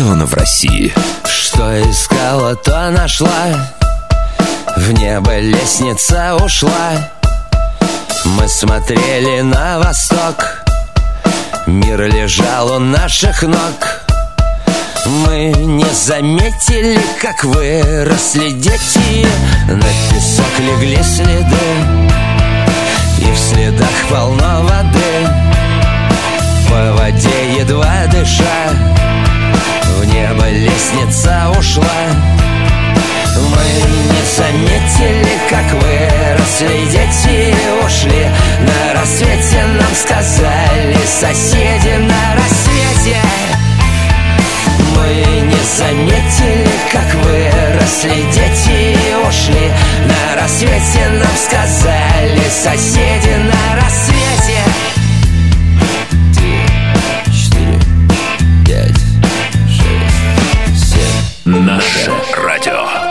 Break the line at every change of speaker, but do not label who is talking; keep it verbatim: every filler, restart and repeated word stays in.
сделано в России.
Что искала, то нашла. В небо лестница ушла. Мы смотрели на восток. Мир лежал у наших ног. Мы не заметили, как выросли дети. На песок легли следы, и в следах полно воды. По воде едва дыша, в небо лестница ушла. Мы не заметили, как выросли дети, ушли. На рассвете нам сказали соседи на рассвете. Мы не заметили, как выросли дети, ушли. На рассвете нам сказали соседи на рассвете. Три, четыре, пять, шесть, семь.
Наше радио.